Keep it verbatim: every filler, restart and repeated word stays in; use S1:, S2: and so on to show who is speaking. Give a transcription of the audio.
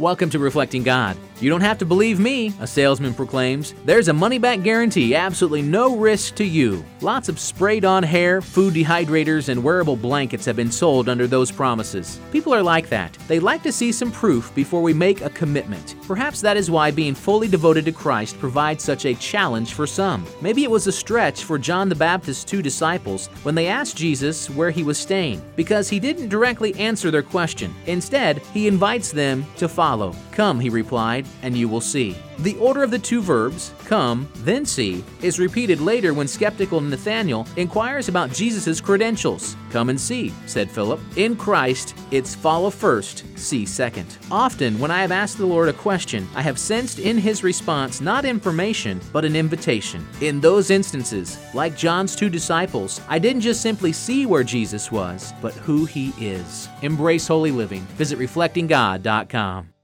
S1: Welcome to Reflecting God. You don't have to believe me, a salesman proclaims. There's a money-back guarantee, absolutely no risk to you. Lots of sprayed-on hair, food dehydrators, and wearable blankets have been sold under those promises. People are like that. They like to see some proof before we make a commitment. Perhaps that is why being fully devoted to Christ provides such a challenge for some. Maybe it was a stretch for John the Baptist's two disciples when they asked Jesus where he was staying, because he didn't directly answer their question. Instead, he invites them to follow. Come, he replied, and you will see. The order of the two verbs, come, then see, is repeated later when skeptical Nathanael inquires about Jesus' credentials. Come and see, said Philip. In Christ, it's follow first, see second. Often, when I have asked the Lord a question, I have sensed in his response not information, but an invitation. In those instances, like John's two disciples, I didn't just simply see where Jesus was, but who he is. Embrace holy living. Visit reflecting god dot com.